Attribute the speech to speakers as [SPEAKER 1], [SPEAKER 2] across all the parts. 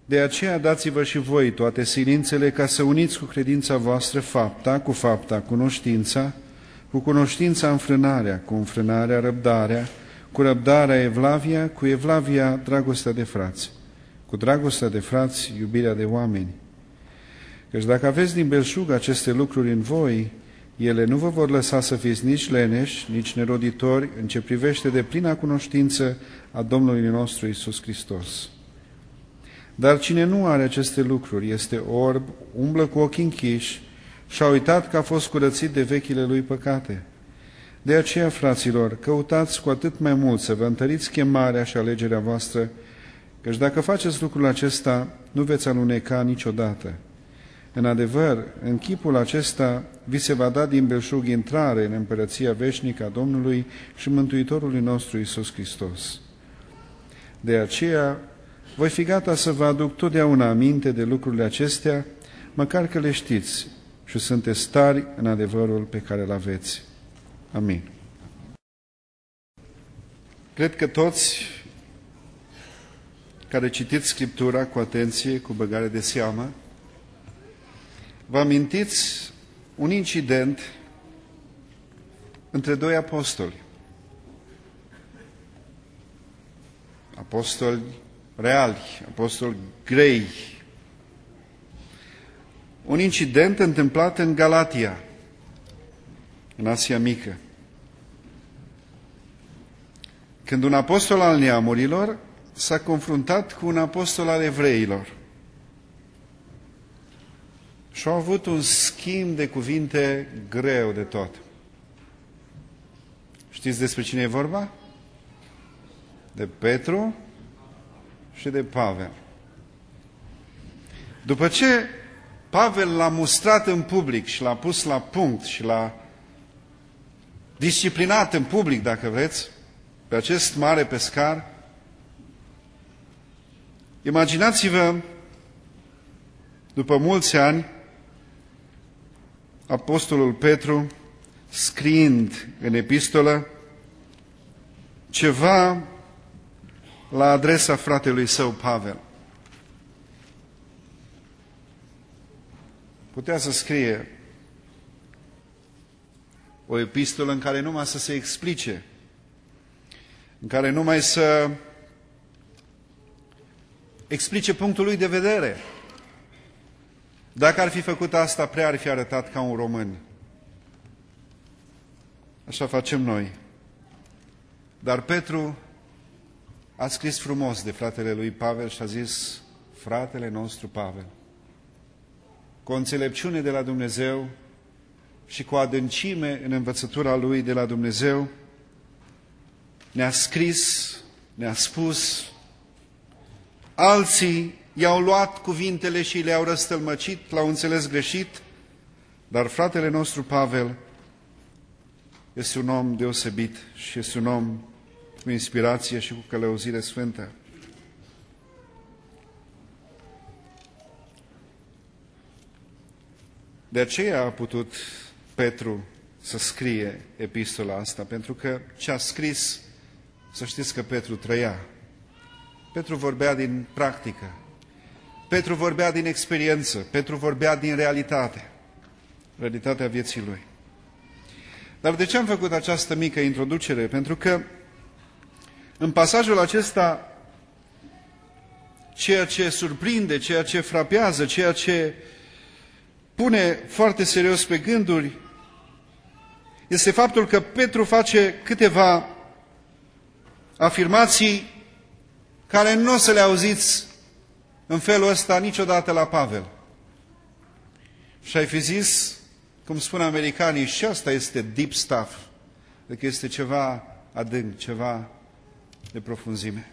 [SPEAKER 1] De aceea dați-vă și voi toate silințele ca să uniți cu credința voastră fapta cu fapta cunoștința, cu cunoștința înfrânarea, cu înfrânarea răbdarea, cu răbdarea evlavia, cu evlavia dragostea de frați, cu dragostea de frați iubirea de oameni. Căci dacă aveți din belșug aceste lucruri în voi, ele nu vă vor lăsa să fiți nici leneși, nici neroditori în ce privește de plina cunoștință a Domnului nostru Iisus Hristos. Dar cine nu are aceste lucruri este orb, umblă cu ochii închiși și a uitat că a fost curățit de vechile lui păcate. De aceea, fraților, căutați cu atât mai mult să vă întăriți chemarea și alegerea voastră, căci dacă faceți lucrul acesta, nu veți aluneca niciodată. În adevăr, în chipul acesta vi se va da din belșug intrare în împărăția veșnică a Domnului și Mântuitorului nostru Iisus Hristos. De aceea, voi fi gata să vă aduc totdeauna aminte de lucrurile acestea, măcar că le știți și sunteți tari în adevărul pe care îl aveți. Amin. Cred că toți care citiți Scriptura cu atenție, cu băgare de seamă, vă amintiți un incident între doi apostoli. Apostoli reali, apostoli grei. Un incident întâmplat în Galatia, în Asia Mică. Când un apostol al neamurilor s-a confruntat cu un apostol al evreilor. Și au avut un schimb de cuvinte greu de tot. Știți despre cine e vorba? De Petru și de Pavel. După ce Pavel l-a mustrat în public și l-a pus la punct și l-a disciplinat în public, dacă vreți, pe acest mare pescar, imaginați-vă, după mulți ani, apostolul Petru scriind în epistolă ceva la adresa fratelui său Pavel. Putea să scrie o epistolă în care numai să se explice, în care numai să explice punctul lui de vedere. Dacă ar fi făcut asta, prea ar fi arătat ca un român. Așa facem noi. Dar Petru a scris frumos de fratele lui Pavel și a zis: fratele nostru Pavel, cu o înțelepciune de la Dumnezeu și cu adâncime în învățătura lui de la Dumnezeu, ne-a scris, ne-a spus, alții i-au luat cuvintele și le-au răstălmăcit, l-au înțeles greșit, dar fratele nostru Pavel este un om deosebit și este un om cu inspirație și cu călăuzire sfântă. De aceea a putut Petru să scrie epistola asta, pentru că ce a scris, să știți că Petru trăia. Petru vorbea din practică. Petru vorbea din experiență. Petru vorbea din realitate. Realitatea vieții lui. Dar de ce am făcut această mică introducere? Pentru că în pasajul acesta, ceea ce surprinde, ceea ce frapează, ceea ce pune foarte serios pe gânduri, este faptul că Petru face câteva afirmații care nu o să le auziți în felul ăsta niciodată la Pavel. Și ai fi zis, cum spun americanii, și asta este deep stuff, adică este ceva adânc, ceva de profunzime.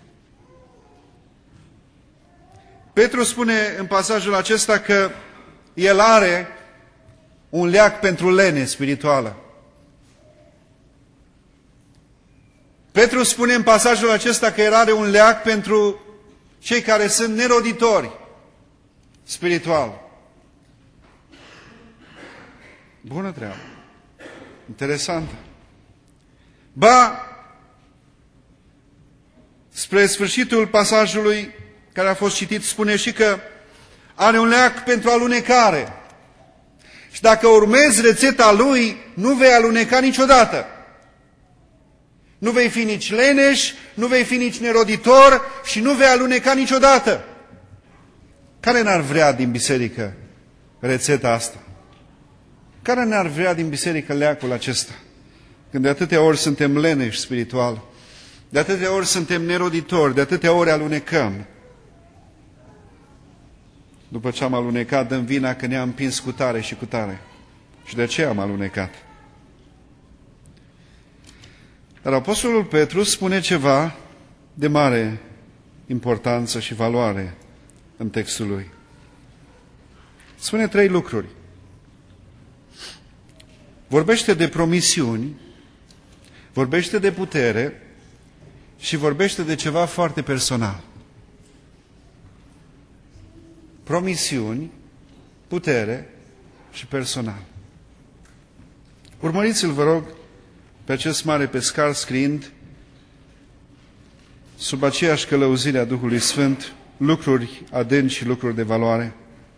[SPEAKER 1] Petru spune în pasajul acesta că el are un leac pentru lene spirituală. Petru spune în pasajul acesta că el are un leac pentru cei care sunt neroditori spiritual. Bună treabă. Interesantă. Ba, spre sfârșitul pasajului, care a fost citit spune și că are un leac pentru alunecare. Și dacă urmezi rețeta lui, nu vei aluneca niciodată. Nu vei fi nici leneș, nu vei fi nici neroditor și nu vei aluneca niciodată. Care n-ar vrea din biserică rețeta asta? Care n-ar vrea din biserică leacul acesta? Când de atâtea ori suntem leneși spiritual, de atâtea ori suntem neroditori, de atâtea ori alunecăm. După ce am alunecat, dăm vina că ne-am împins cu tare și cu tare. Și de ce am alunecat? Dar Apostolul Petru spune ceva de mare importanță și valoare în textul lui. Spune 3 lucruri. Vorbește de promisiuni, vorbește de putere și vorbește de ceva foarte personal. Promisiuni, putere și personal. Urmăriți-l, vă rog, pe acest mare pescar scriind, sub aceeași călăuzire a Duhului Sfânt, lucruri adânci și lucruri de valoare.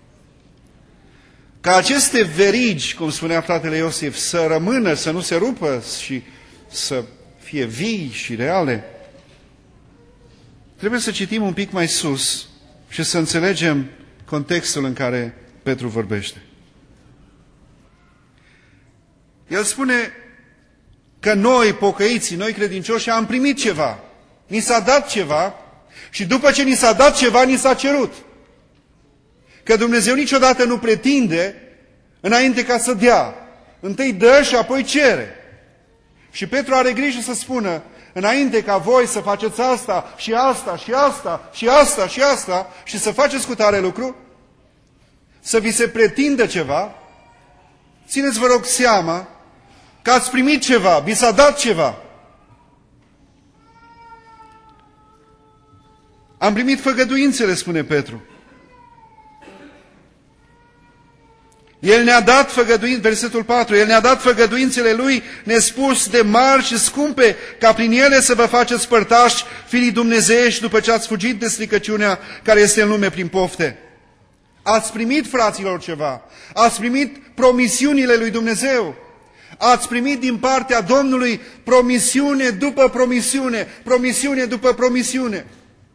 [SPEAKER 1] Ca aceste verigi, cum spunea fratele Iosif, să rămână, să nu se rupă și să fie vii și reale, trebuie să citim un pic mai sus și să înțelegem contextul în care Petru vorbește. El spune că noi, pocăiții, noi credincioși, am primit ceva. Ni s-a dat ceva și după ce ni s-a dat ceva, ni s-a cerut. Că Dumnezeu niciodată nu pretinde înainte ca să dea. Întâi dă și apoi cere. Și Petru are grijă să spună, înainte ca voi să faceți asta și asta și asta și asta și asta și să faceți cu tare lucru, să vi se pretindă ceva, țineți vă rog seama că ați primit ceva, vi s-a dat ceva. Am primit făgăduințele, spune Petru. El ne-a dat făgăduințele, versetul 4, El ne-a dat făgăduințele Lui nespus de mari și scumpe, ca prin ele să vă faceți părtași fiii dumnezeiești după ce ați fugit de stricăciunea care este în lume prin pofte. Ați primit, fraților, ceva. Ați primit promisiunile lui Dumnezeu. Ați primit din partea Domnului promisiune după promisiune, promisiune după promisiune.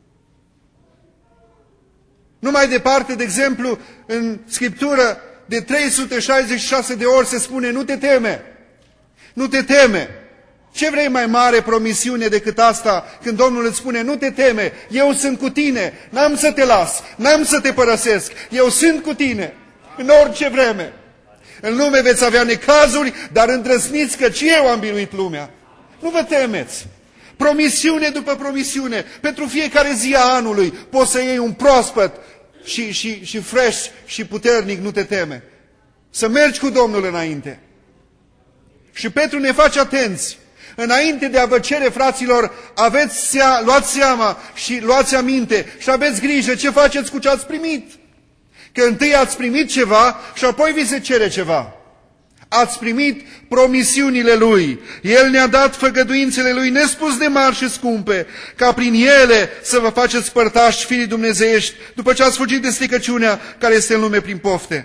[SPEAKER 1] Nu mai departe, de exemplu, în Scriptură, de 366 de ori se spune, nu te teme, nu te teme. Ce vrei mai mare promisiune decât asta când Domnul îți spune, nu te teme, eu sunt cu tine, n-am să te las, n-am să te părăsesc, eu sunt cu tine, în orice vreme. În lume veți avea necazuri, dar îndrăzniți căci eu am biruit lumea. Nu vă temeți. Promisiune după promisiune, pentru fiecare zi a anului poți să iei un proaspăt și fresh și puternic, nu te teme. Să mergi cu Domnul înainte. Și Petru ne face atenți. Înainte de a vă cere, fraților, luați seama și luați aminte și aveți grijă ce faceți cu ce ați primit. Că întâi ați primit ceva și apoi vi se cere ceva. Ați primit promisiunile Lui. El ne-a dat făgăduințele Lui nespus de mari și scumpe, ca prin ele să vă faceți părtași fiii dumnezeiești, după ce ați fugit de stricăciunea care este în lume prin pofte.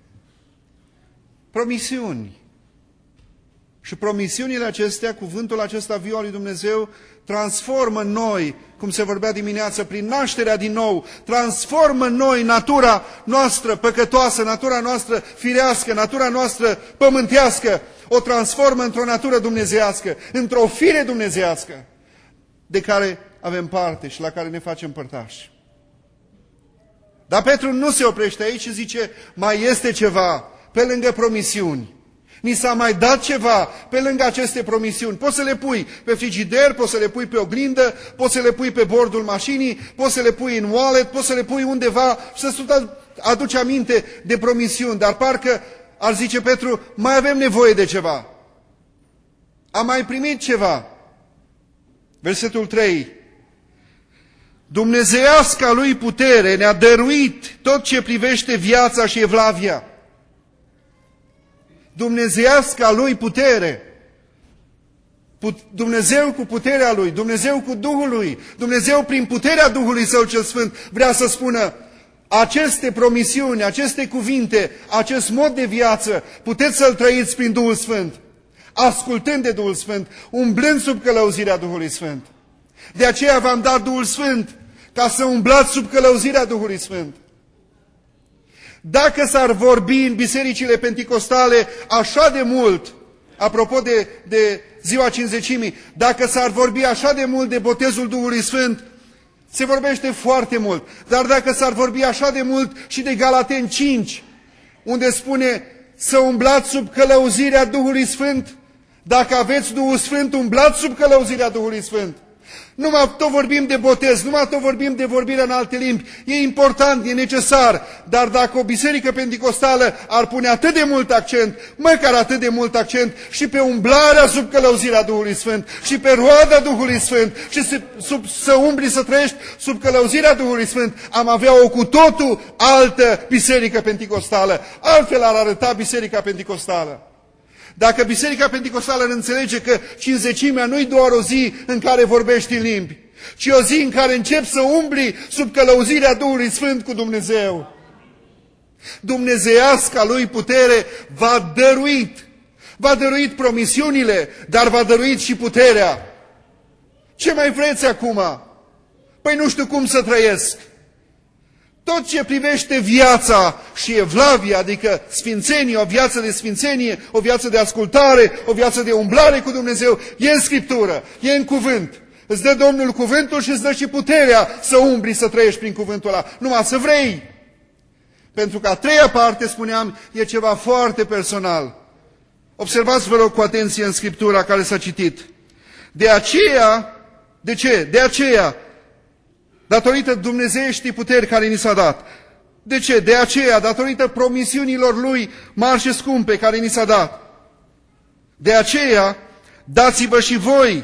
[SPEAKER 1] Promisiuni. Și promisiunile acestea, cuvântul acesta viu al lui Dumnezeu, transformă în noi, cum se vorbea dimineață, prin nașterea din nou, transformă în noi natura noastră păcătoasă, natura noastră firească, natura noastră pământească, o transformă într-o natură dumnezeiască, într-o fire dumnezeiască, de care avem parte și la care ne facem părtași. Dar Petru nu se oprește aici și zice, mai este ceva pe lângă promisiuni. Ni s-a mai dat ceva pe lângă aceste promisiuni. Poți să le pui pe frigider, poți să le pui pe oglindă, poți să le pui pe bordul mașinii, poți să le pui în wallet, poți să le pui undeva și să-ți aduci aminte de promisiuni. Dar parcă, ar zice Petru, mai avem nevoie de ceva. Am mai primit ceva. Versetul 3. Dumnezeiasca Lui putere ne-a dăruit tot ce privește viața și evlavia. Dumnezeiasca Lui putere. Dumnezeu cu puterea Lui, Dumnezeu cu Duhul Lui, Dumnezeu prin puterea Duhului Său cel Sfânt vrea să spună: aceste promisiuni, aceste cuvinte, acest mod de viață, puteți să-l trăiți prin Duhul Sfânt, ascultând de Duhul Sfânt, umblând sub călăuzirea Duhului Sfânt. De aceea v-am dat Duhul Sfânt, ca să umblați sub călăuzirea Duhului Sfânt. Dacă s-ar vorbi în bisericile penticostale așa de mult, apropo de ziua Cincizecimii, dacă s-ar vorbi așa de mult de botezul Duhului Sfânt, se vorbește foarte mult. Dar dacă s-ar vorbi așa de mult și de Galateni 5, unde spune să umblați sub călăuzirea Duhului Sfânt, dacă aveți Duhul Sfânt, umblați sub călăuzirea Duhului Sfânt. Nu mai tot vorbim de botez, nu mai tot vorbim de vorbirea în alte limbi. E important, e necesar, dar dacă o biserică penticostală ar pune atât de mult accent, măcar atât de mult accent, și pe umblarea sub călăuzirea Duhului Sfânt, și pe roada Duhului Sfânt, și să umbli, să trăiești sub călăuzirea Duhului Sfânt, am avea o cu totul altă biserică penticostală. Altfel ar arăta biserica penticostală. Dacă biserica penticostală înțelege că Cincizecimea nu-i doar o zi în care vorbești în limbi, ci o zi în care începi să umbli sub călăuzirea Duhului Sfânt cu Dumnezeu. Dumnezeiasca Lui putere v-a dăruit promisiunile, dar v-a dăruit și puterea. Ce mai vreți acum? Păi nu știu cum să trăiesc. Tot ce privește viața și evlavia, adică sfințenie, o viață de sfințenie, o viață de ascultare, o viață de umblare cu Dumnezeu, e în Scriptură, e în cuvânt. Îți dă Domnul cuvântul și îți dă și puterea să umbli, să trăiești prin cuvântul ăla. Numai să vrei. Pentru că a treia parte, spuneam, e ceva foarte personal. Observați, vă rog, cu atenție în Scriptura care s-a citit. De aceea, de ce? De aceea, datorită dumnezeieștii puteri care ni s-a dat. De ce? De aceea, datorită promisiunilor Lui mari și scumpe care ni s-a dat. De aceea, dați-vă și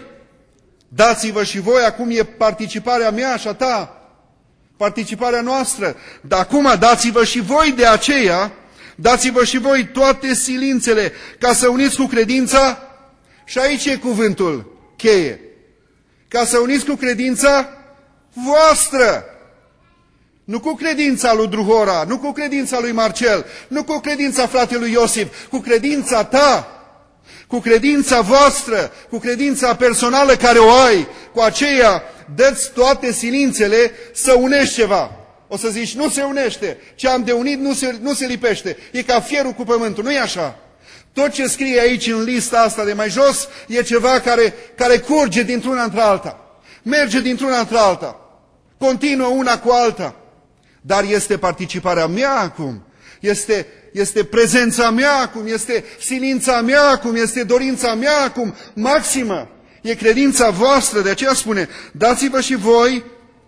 [SPEAKER 1] voi, acum e participarea mea și a ta, participarea noastră, dar acum dați-vă și voi de aceea, dați-vă și voi toate silințele ca să uniți cu credința, și aici e cuvântul cheie, ca să uniți cu credința voastră. Nu cu credința lui Druhora, nu cu credința lui Marcel, nu cu credința fratelui Iosif, cu credința ta, cu credința voastră, cu credința personală care o ai, cu aceea dă-ți toate silințele să unești ceva. O să zici, nu se unește, ce am de unit nu se lipește, e ca fierul cu pământul, nu e așa. Tot ce scrie aici în lista asta de mai jos e ceva care curge dintr-una într-alta, merge dintr-una într-alta, continuă una cu alta, dar este participarea mea acum, este prezența mea acum, este silința mea acum, este dorința mea acum, maximă, e credința voastră. De aceea spune, dați-vă și voi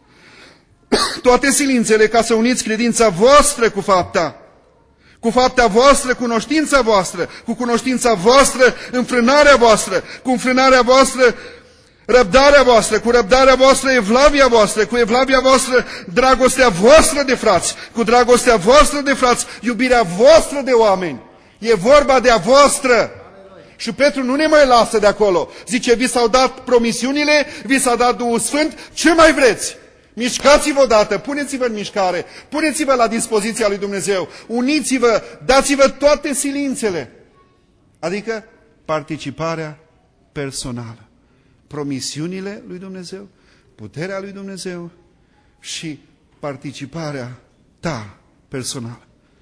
[SPEAKER 1] toate silințele ca să uniți credința voastră cu fapta voastră, cunoștința voastră, cu cunoștința voastră, înfrânarea voastră, cu înfrânarea voastră, răbdarea voastră, cu răbdarea voastră, evlavia voastră, cu evlavia voastră, dragostea voastră de frați, cu dragostea voastră de frați, iubirea voastră de oameni. E vorba de a voastră. Și Petru nu ne mai lasă de acolo. Zice, vi s-au dat promisiunile, vi s-a dat Duhul Sfânt, ce mai vreți? Mișcați-vă odată, puneți-vă în mișcare, puneți-vă la dispoziția lui Dumnezeu, uniți-vă, dați-vă toate silințele. Adică participarea personală. Promisiunile lui Dumnezeu, puterea lui Dumnezeu și participarea ta personală.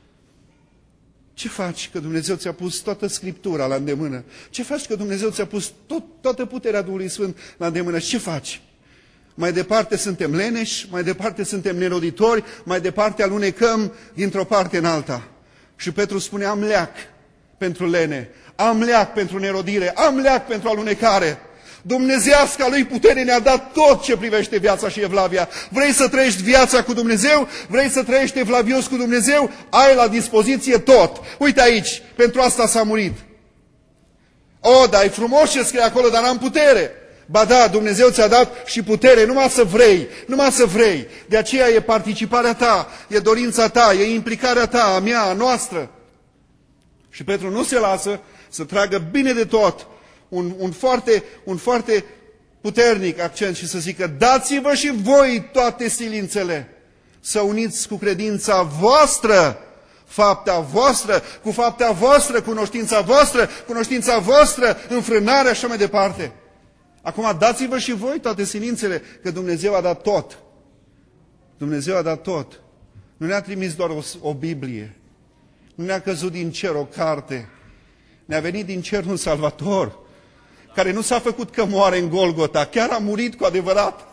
[SPEAKER 1] Ce faci că Dumnezeu ți-a pus toată Scriptura la îndemână? Ce faci că Dumnezeu ți-a pus toată puterea Duhului Sfânt la îndemână? Ce faci? Mai departe suntem leneși, mai departe suntem neroditori, mai departe alunecăm dintr-o parte în alta. Și Petru spune, am leac pentru lene, am leac pentru nerodire, am leac pentru alunecare. Dumnezeiasca Lui putere ne-a dat tot ce privește viața și evlavia. Vrei să trăiești viața cu Dumnezeu? Vrei să trăiești evlavios cu Dumnezeu? Ai la dispoziție tot. Uite aici, pentru asta s-a murit. O, dar e frumos ce scrie acolo, dar n-am putere. Ba da, Dumnezeu ți-a dat și putere, numai să vrei, numai să vrei. De aceea e participarea ta, e dorința ta, e implicarea ta, a mea, a noastră. Și Petru nu se lasă să tragă bine de tot un foarte puternic accent și să zică: dați-vă și voi toate silințele să uniți cu credința voastră fapta voastră, cu fapta voastră cunoștința voastră înfrânarea și așa mai departe. Acum dați-vă și voi toate silințele, că Dumnezeu a dat tot. Dumnezeu a dat tot. Nu ne-a trimis doar o Biblie. Nu ne-a căzut din cer o carte. Ne-a venit din cer un Salvator, care nu s-a făcut că moare în Golgota, chiar a murit cu adevărat.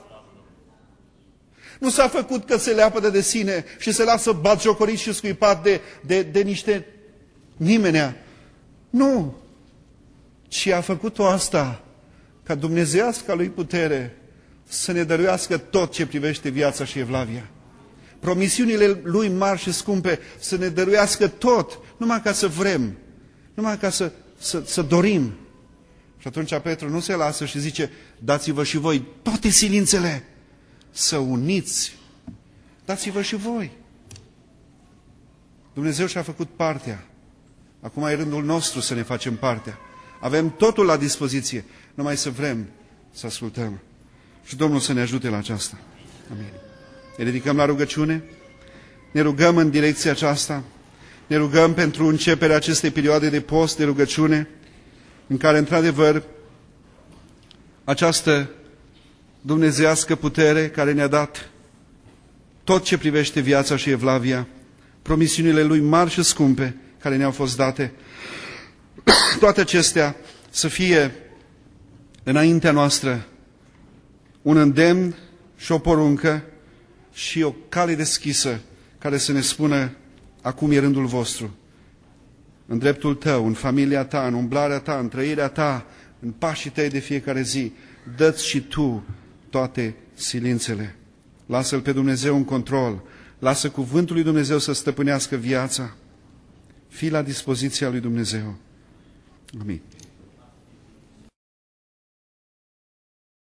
[SPEAKER 1] Nu s-a făcut că se leapădă de sine și se lasă batjocorit și scuipat de niște nimenea. Nu. Ci a făcut-o asta ca dumnezeiasca lui putere să ne dăruiască tot ce privește viața și evlavia. Promisiunile lui mari și scumpe să ne dăruiască tot, numai ca să vrem, numai ca să dorim. Și atunci Petru nu se lasă și zice: dați-vă și voi toate silințele să uniți. Dați-vă și voi. Dumnezeu și-a făcut partea. Acum e rândul nostru să ne facem partea. Avem totul la dispoziție, numai să vrem să ascultăm. Și Domnul să ne ajute la aceasta. Amin. Ne ridicăm la rugăciune, ne rugăm în direcția aceasta, ne rugăm pentru începerea acestei perioade de post, de rugăciune, în care, într-adevăr, această dumnezeiască putere care ne-a dat tot ce privește viața și evlavia, promisiunile Lui mari și scumpe care ne-au fost date, toate acestea să fie înaintea noastră un îndemn și o poruncă și o cale deschisă care să ne spună: acum e rândul vostru. În dreptul tău, în familia ta, în umblarea ta, în trăirea ta, în pașii tăi de fiecare zi, dă-ți și tu toate silințele. Lasă-L pe Dumnezeu în control. Lasă cuvântul lui Dumnezeu să stăpânească viața. Fii la dispoziția lui Dumnezeu. Amin.